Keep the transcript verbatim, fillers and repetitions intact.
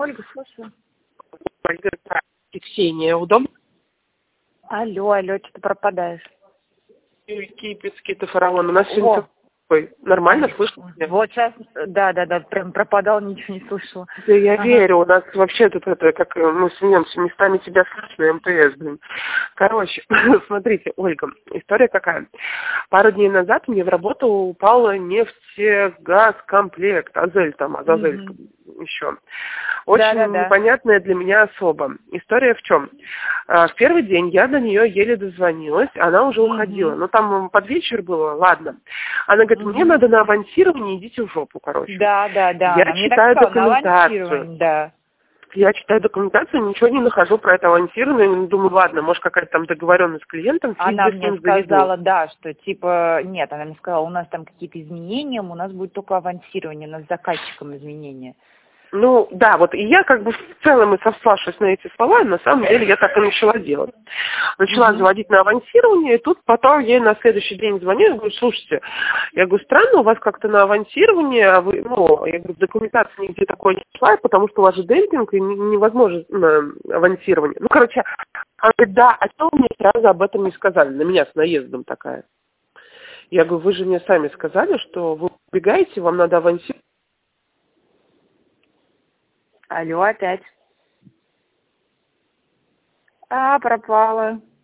Ольга, слушаю. Ольга, Ксения, удобно? Алло, алло, что-то пропадаешь. Кипецкий, это фараон. У нас сегодня такой. Нормально слышно? Вот сейчас, да, да, да, прям пропадал, ничего не слышала. Да я ага. верю, у нас вообще тут это, как мы смеемся, местами тебя слышно, МТС, блин. Короче, смотрите, Ольга, история какая. Пару дней назад мне в работу упала нефтегазкомплект, Азель там, Азазель mm-hmm. еще. Очень да, да, да. непонятная для меня особа. История в чем? В первый день я до нее еле дозвонилась, она уже mm-hmm. уходила. Ну, там под вечер было, ладно. Она говорит, мне mm-hmm. надо на авансирование, идите в жопу, короче. Да, да, да. Я она читаю документацию. Да. Я читаю документацию, ничего не нахожу про это авансирование. Думаю, ладно, может, какая-то там договоренность с клиентом. Она мне сказала, да, что типа, нет, она мне сказала, у нас там какие-то изменения, у нас будет только авансирование, у нас с заказчиком изменения. Ну, да, вот и я как бы в целом и сославшись на эти слова, на самом деле я так и начала делать. Начала mm-hmm. заводить на авансирование, и тут потом ей на следующий день звоню, я говорю, слушайте, я говорю, странно, у вас как-то на авансирование, а вы, ну, я говорю, документация нигде такой не шла, потому что у вас же демпинг, и невозможно на авансирование. Ну, короче, она говорит, да, а что вы мне сразу об этом не сказали? На меня с наездом такая. Я говорю, вы же мне сами сказали, что вы убегаете, вам надо авансировать. Алло, опять. А, пропала.